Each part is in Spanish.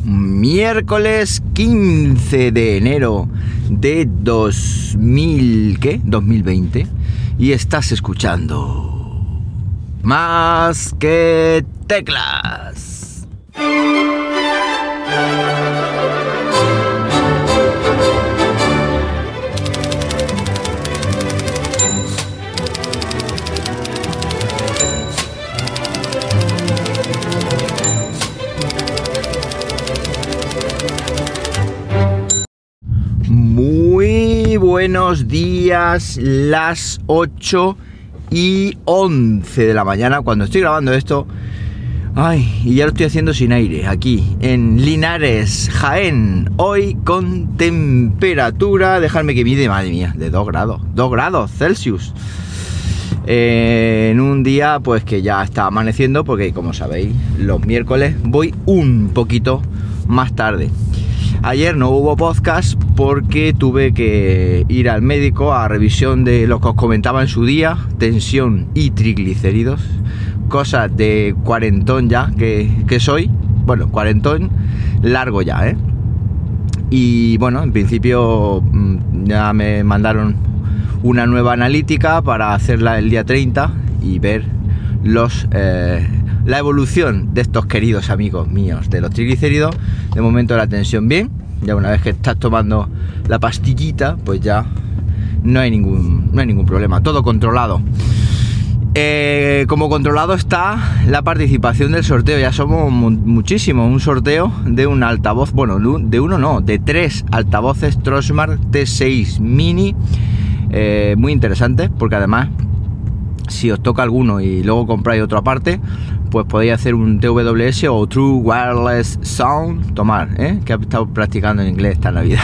Miércoles 15 de enero de 2020 y estás escuchando Más que Teclas. Muy buenos días, las 8:11 de la mañana cuando estoy grabando esto. Ay, y ya lo estoy haciendo sin aire, aquí en Linares, Jaén. Hoy con temperatura, dejadme que mide, madre mía, de 2 grados Celsius. En un día pues que ya está amaneciendo, porque como sabéis, los miércoles voy un poquito más tarde. Ayer no hubo podcast porque tuve que ir al médico a revisión de lo que os comentaba en su día, tensión y triglicéridos, cosas de cuarentón ya que soy, bueno, cuarentón largo ya, ¿eh? Y bueno, en principio ya me mandaron una nueva analítica para hacerla el día 30 y ver la evolución de estos queridos amigos míos de los triglicéridos. De momento la tensión bien, ya una vez que estás tomando la pastillita, pues ya no hay ningún problema, todo controlado. Como controlado está la participación del sorteo, ya somos muchísimos. Un sorteo de un altavoz, bueno, de 3 altavoces Trosmart T6 Mini, muy interesante, porque además si os toca alguno y luego compráis otro aparte, pues podéis hacer un TWS o True Wireless Sound, tomar, que he estado practicando en inglés esta Navidad.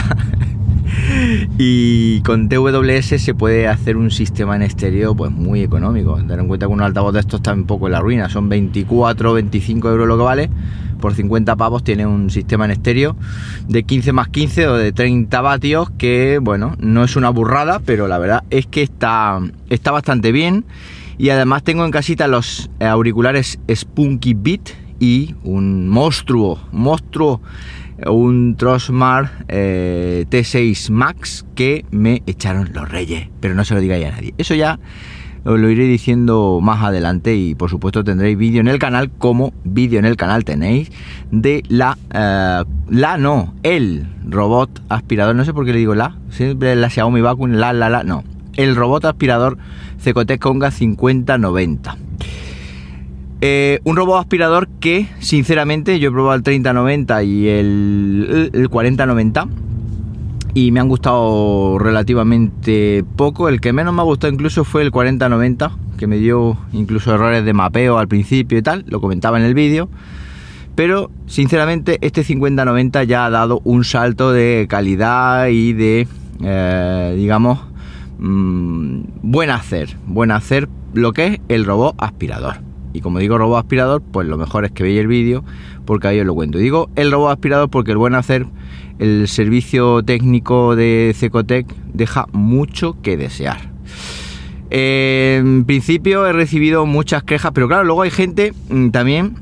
Y con TWS se puede hacer un sistema en estéreo pues muy económico. Ten en cuenta que un altavoz de estos está un poco en la ruina, son 24-25 euros lo que vale. Por 50 pavos tiene un sistema en estéreo de 15 más 15 o de 30 vatios, que bueno, no es una burrada, pero la verdad es que está bastante bien. Y además tengo en casita los auriculares Spunky Beat y un monstruo, un Trosmart T6 Max que me echaron los reyes, pero no se lo digáis a nadie. Eso ya os lo iré diciendo más adelante, y por supuesto tendréis vídeo en el canal, como vídeo en el canal tenéis de el robot aspirador, no sé por qué le digo siempre la Xiaomi Vacuum, no, el robot aspirador Cecotec Conga 5090. Un robot aspirador que sinceramente yo he probado el 3090 y el 4090 y me han gustado relativamente poco. El que menos me ha gustado incluso fue el 4090, que me dio incluso errores de mapeo al principio y tal, lo comentaba en el vídeo. Pero sinceramente este 5090 ya ha dado un salto de calidad y de buen hacer lo que es el robot aspirador. Y como digo robot aspirador, pues lo mejor es que veáis el vídeo, porque ahí os lo cuento. Y digo el robot aspirador porque el buen hacer, el servicio técnico de Cecotec deja mucho que desear. En principio he recibido muchas quejas, pero claro, luego hay gente también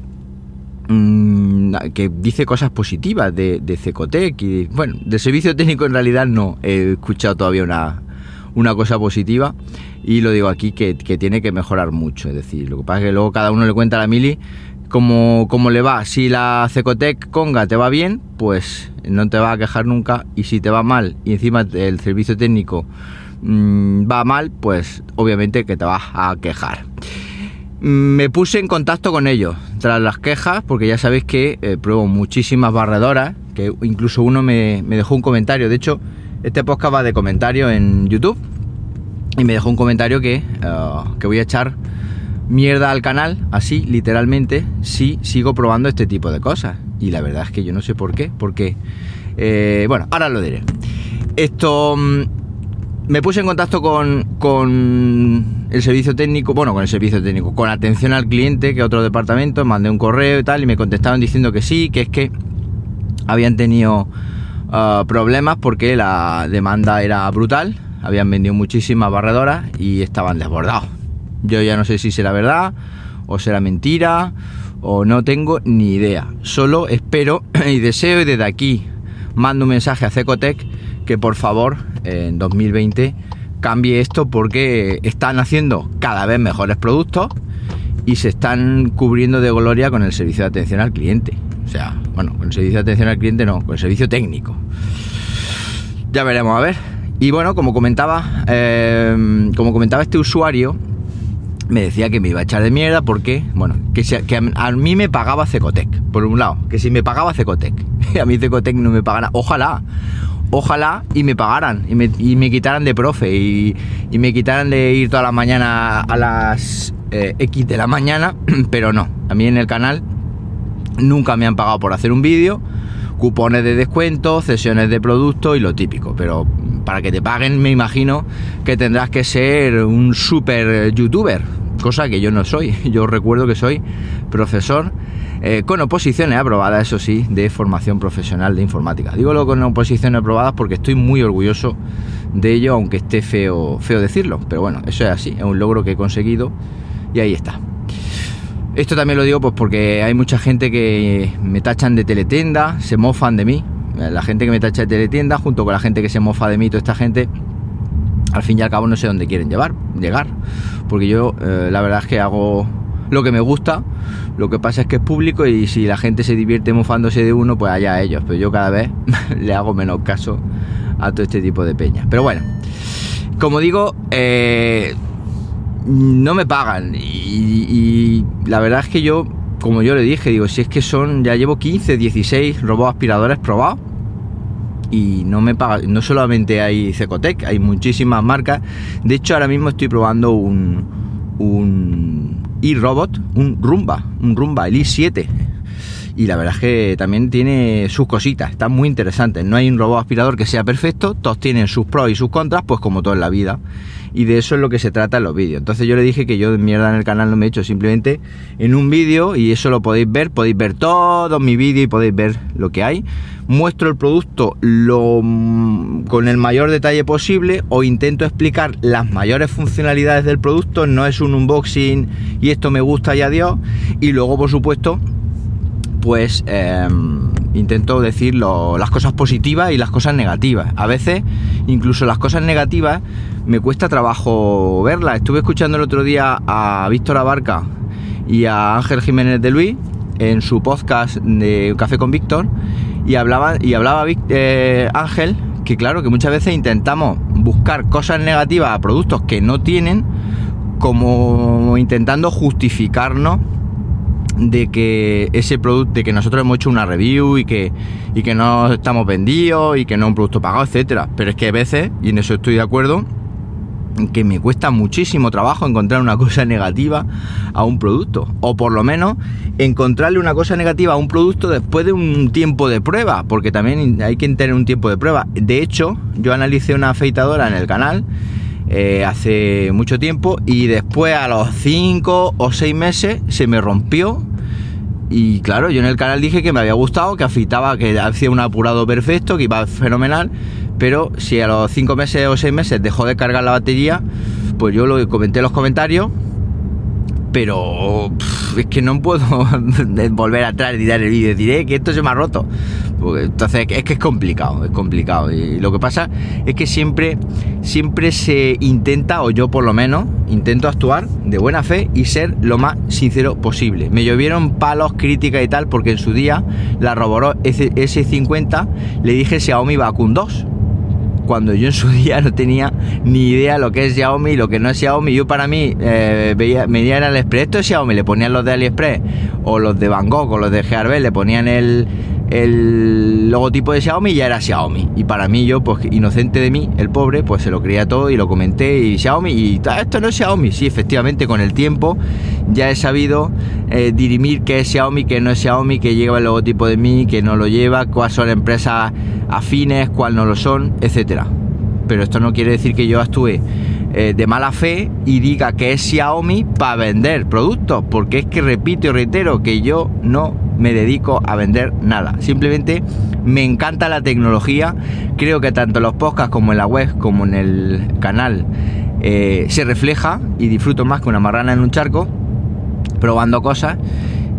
que dice cosas positivas de Cecotec. Y bueno, del servicio técnico en realidad no he escuchado todavía una cosa positiva, y lo digo aquí que tiene que mejorar mucho. Es decir, lo que pasa es que luego cada uno le cuenta a la mili cómo le va. Si la Cecotec Conga te va bien, pues no te va a quejar nunca, y si te va mal y encima el servicio técnico va mal, pues obviamente que te vas a quejar. Me puse en contacto con ellos tras las quejas, porque ya sabéis que pruebo muchísimas barredoras, que incluso uno me dejó un comentario. De hecho, este podcast va de comentario en YouTube, y me dejó un comentario que voy a echar mierda al canal, así literalmente, si sigo probando este tipo de cosas. Y la verdad es que yo no sé por qué, porque bueno, ahora lo diré. Me puse en contacto con el servicio técnico, con atención al cliente, que es otro departamento. Mandé un correo y tal, y me contestaron diciendo que sí, que es que habían tenido problemas porque la demanda era brutal, habían vendido muchísimas barredoras y estaban desbordados. Yo ya no sé si será verdad o será mentira o no tengo ni idea. Solo espero y deseo, y desde aquí mando un mensaje a Cecotec que por favor en 2020 cambie esto, porque están haciendo cada vez mejores productos y se están cubriendo de gloria con el servicio de atención al cliente. O sea, bueno, con el servicio de atención al cliente no, con el servicio técnico. Ya veremos, a ver. Y bueno, como comentaba este usuario, me decía que me iba a echar de mierda porque, bueno, que a mí me pagaba Cecotec, por un lado, que si me pagaba Cecotec, a mí Cecotec no me pagara, ojalá y me pagaran y me quitaran de profe y me quitaran de ir todas las mañanas a las X de la mañana, pero no, a mí en el canal nunca me han pagado por hacer un vídeo, cupones de descuento, cesiones de producto y lo típico, pero para que te paguen me imagino que tendrás que ser un super youtuber, cosa que yo no soy. Yo recuerdo que soy profesor con oposiciones aprobadas, eso sí, de formación profesional de informática. Digo lo con oposiciones aprobadas porque estoy muy orgulloso de ello, aunque esté feo decirlo, pero bueno, eso es así, es un logro que he conseguido y ahí está. Esto también lo digo pues porque hay mucha gente que me tachan de teletienda, se mofan de mí. La gente que me tacha de teletienda, junto con la gente que se mofa de mí, toda esta gente, al fin y al cabo no sé dónde quieren llegar. Porque yo la verdad es que hago lo que me gusta, lo que pasa es que es público y si la gente se divierte mofándose de uno, pues allá ellos. Pero yo cada vez le hago menos caso a todo este tipo de peña. Pero bueno, como digo, no me pagan y la verdad es que yo, como yo le dije, digo, si es que ya llevo 15, 16 robots aspiradores probados y no me pagan. No solamente hay Cecotec, hay muchísimas marcas. De hecho, ahora mismo estoy probando un iRobot, un Rumba, el i7. Y la verdad es que también tiene sus cositas, están muy interesantes. No hay un robot aspirador que sea perfecto, todos tienen sus pros y sus contras, pues como todo en la vida. Y de eso es lo que se trata en los vídeos. Entonces yo le dije que yo de mierda en el canal no me he hecho, simplemente en un vídeo, y eso lo podéis ver todos mis vídeos y podéis ver lo que hay. Muestro el producto con el mayor detalle posible, o intento explicar las mayores funcionalidades del producto. No es un unboxing y esto me gusta y adiós. Y luego, por supuesto, pues intento decir las cosas positivas y las cosas negativas. A veces incluso las cosas negativas me cuesta trabajo verlas. Estuve escuchando el otro día a Víctor Abarca y a Ángel Jiménez de Luis en su podcast de Café con Víctor, y hablaba Ángel, que claro, que muchas veces intentamos buscar cosas negativas a productos que no tienen, como intentando justificarnos de que ese producto, de que nosotros hemos hecho una review y que no estamos vendidos y que no es un producto pagado, etcétera. Pero es que a veces, y en eso estoy de acuerdo, que me cuesta muchísimo trabajo encontrar una cosa negativa a un producto, o por lo menos encontrarle una cosa negativa a un producto después de un tiempo de prueba, porque también hay que tener un tiempo de prueba. De hecho, yo analicé una afeitadora en el canal hace mucho tiempo, y después a los 5 o 6 meses se me rompió. Y claro, yo en el canal dije que me había gustado, que afeitaba, que hacía un apurado perfecto, que iba fenomenal. Pero si a los 5 meses o 6 meses dejó de cargar la batería, pues yo lo comenté en los comentarios, pero es que no puedo volver atrás y dar el vídeo y decir que esto se me ha roto. Entonces es que es complicado. Y lo que pasa es que siempre se intenta, o yo por lo menos intento actuar de buena fe y ser lo más sincero posible. Me llovieron palos, críticas y tal, porque en su día la Roborock S50 le dije Xiaomi Vacun 2, cuando yo en su día no tenía ni idea lo que es Xiaomi y lo que no es Xiaomi. Yo, para mí, veía en AliExpress, esto es Xiaomi, le ponían los de AliExpress o los de Van Gogh o los de GRB, le ponían el logotipo de Xiaomi y ya era Xiaomi. Y para mí, yo, pues inocente de mí, el pobre, pues se lo creía todo y lo comenté, y Xiaomi, y esto no es Xiaomi. Sí, efectivamente, con el tiempo ya he sabido dirimir qué es Xiaomi, qué no es Xiaomi, que lleva el logotipo de mí, que no lo lleva, cuáles son empresas afines, cuáles no lo son, etcétera. Pero esto no quiere decir que yo actúe de mala fe y diga que es Xiaomi para vender productos, porque es que repito y reitero que yo no me dedico a vender nada. Simplemente me encanta la tecnología. Creo que tanto en los podcasts como en la web como en el canal se refleja, y disfruto más que una marrana en un charco probando cosas.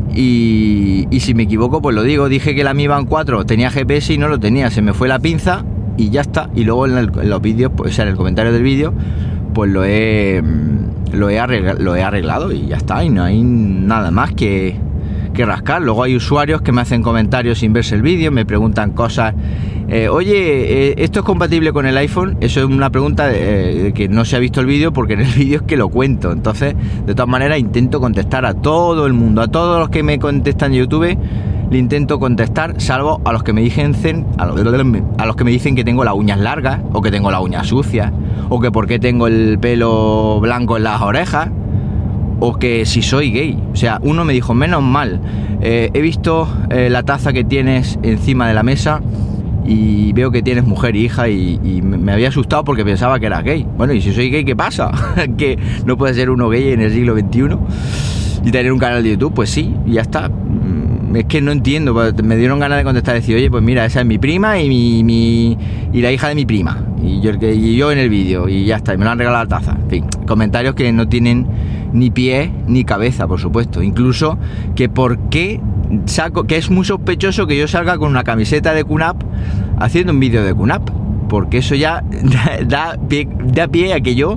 Y si me equivoco, pues lo digo. Dije que la Mi Band 4 tenía GPS y no lo tenía. Se me fue la pinza y ya está. Y luego en los vídeos, pues, o sea, en el comentario del vídeo, pues lo he arreglado y ya está. Y no hay nada más que rascar. Luego hay usuarios que me hacen comentarios sin verse el vídeo, me preguntan cosas. Oye, ¿esto es compatible con el iPhone? Eso es una pregunta de que no se ha visto el vídeo, porque en el vídeo es que lo cuento. Entonces, de todas maneras, intento contestar a todo el mundo, a todos los que me contestan en YouTube. Le intento contestar, salvo a los que me dicen que tengo las uñas largas, o que tengo las uñas sucias, o que por qué tengo el pelo blanco en las orejas, o que si soy gay. O sea, uno me dijo, menos mal, he visto la taza que tienes encima de la mesa y veo que tienes mujer e hija, y me había asustado porque pensaba que eras gay. Bueno, y si soy gay, ¿qué pasa? ¿Que no puede ser uno gay en el siglo XXI y tener un canal de YouTube? Pues sí, y ya está. Es que no entiendo, me dieron ganas de contestar, decir, oye, pues mira, esa es mi prima y la hija de mi prima, y yo en el vídeo, y ya está, y me lo han regalado la taza. En fin, comentarios que no tienen ni pie ni cabeza, por supuesto. Incluso que por qué saco, que es muy sospechoso que yo salga con una camiseta de QNAP haciendo un vídeo de QNAP, porque eso ya da pie a que yo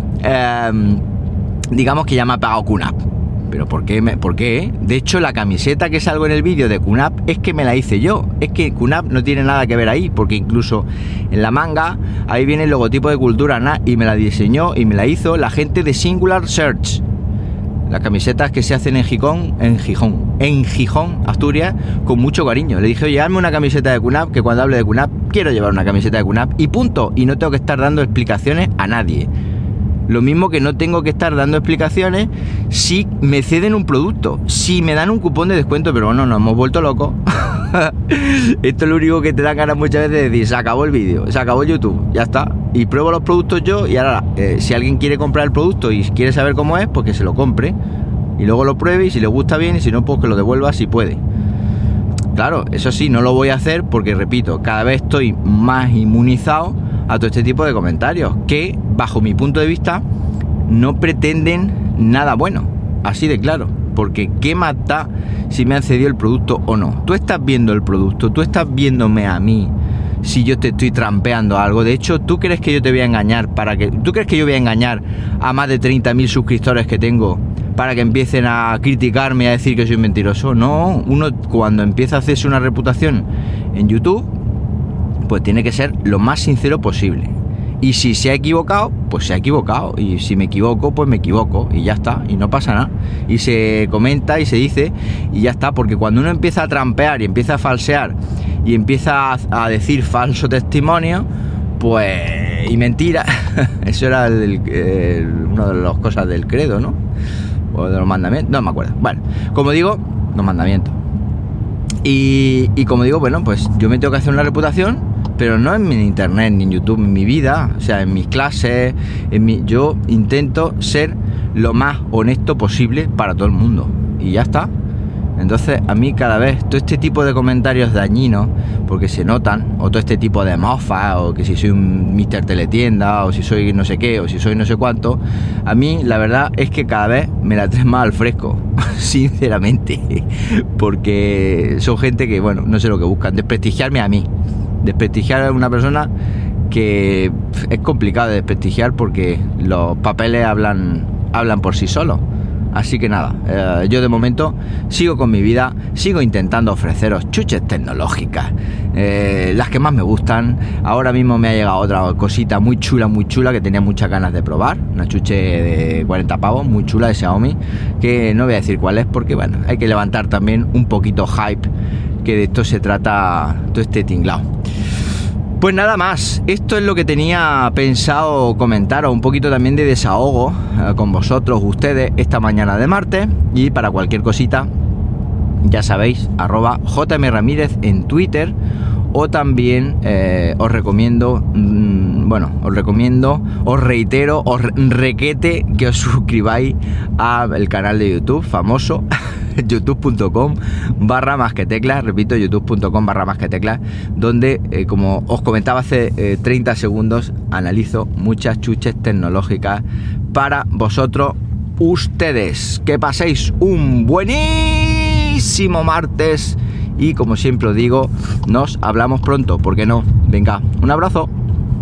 digamos que ya me ha pagado QNAP. ¿Pero por qué? De hecho, la camiseta que salgo en el vídeo de QNAP es que me la hice yo. Es que QNAP no tiene nada que ver ahí, porque incluso en la manga ahí viene el logotipo de Cultura NA, y me la diseñó y me la hizo la gente de Singular Search. Las camisetas que se hacen en Gijón, Asturias, con mucho cariño. Le dije, oye, hazme una camiseta de QNAP, que cuando hable de QNAP quiero llevar una camiseta de QNAP, y punto. Y no tengo que estar dando explicaciones a nadie. Lo mismo que no tengo que estar dando explicaciones si me ceden un producto, si me dan un cupón de descuento. Pero bueno, nos hemos vuelto locos. Esto es lo único que te da ganas muchas veces de decir, se acabó el vídeo, se acabó YouTube, ya está. Y pruebo los productos yo, y ahora si alguien quiere comprar el producto y quiere saber cómo es, pues que se lo compre y luego lo pruebe, y si le gusta bien, y si no, pues que lo devuelva si puede. Claro, eso sí, no lo voy a hacer porque, repito, cada vez estoy más inmunizado a todo este tipo de comentarios que, bajo mi punto de vista, no pretenden nada bueno, así de claro. Porque qué más da si me han cedido el producto o no. Tú estás viendo el producto, tú estás viéndome a mí si yo te estoy trampeando algo. De hecho, ¿tú crees que yo te voy a engañar ¿Tú crees que yo voy a engañar a más de 30.000 suscriptores que tengo para que empiecen a criticarme y a decir que soy mentiroso? No, uno cuando empieza a hacerse una reputación en YouTube, pues tiene que ser lo más sincero posible. Y si se ha equivocado, pues se ha equivocado. Y si me equivoco, pues me equivoco. Y ya está, y no pasa nada. Y se comenta y se dice, y ya está. Porque cuando uno empieza a trampear y empieza a falsear y empieza a decir falso testimonio, pues, y mentira. Eso era una de las cosas del credo, ¿no? O de los mandamientos, no me acuerdo. Bueno, como digo, los mandamientos. Y como digo, bueno, pues yo me tengo que hacer una reputación, pero no en internet ni en YouTube, en mi vida, o sea, en mis clases, yo intento ser lo más honesto posible para todo el mundo, y ya está. Entonces, a mí cada vez todo este tipo de comentarios dañinos, porque se notan, o todo este tipo de mofas, o que si soy un Mr. Teletienda, o si soy no sé qué, o si soy no sé cuánto, a mí la verdad es que cada vez me la traes más al fresco, sinceramente, porque son gente que, bueno, no sé lo que buscan, desprestigiarme a mí. Desprestigiar a una persona que es complicado de desprestigiar, porque los papeles hablan por sí solos. Así que nada, yo de momento sigo con mi vida, sigo intentando ofreceros chuches tecnológicas, las que más me gustan. Ahora mismo me ha llegado otra cosita muy chula que tenía muchas ganas de probar, una chuche de 40 pavos, muy chula, de Xiaomi, que no voy a decir cuál es, porque bueno, hay que levantar también un poquito hype, que de esto se trata todo este tinglao. Pues nada más, esto es lo que tenía pensado comentaros, un poquito también de desahogo con vosotros, ustedes, esta mañana de martes. Y para cualquier cosita, ya sabéis, @JMRamírez en Twitter, o también os recomiendo, os reitero, os requete que os suscribáis al canal de YouTube famoso, youtube.com/masqueteclas, repito, youtube.com/masqueteclas, donde, como os comentaba hace 30 segundos, analizo muchas chuches tecnológicas para vosotros, ustedes. Que paséis un buenísimo buenísimo martes y como siempre os digo, nos hablamos pronto, ¿por qué no? Venga, un abrazo.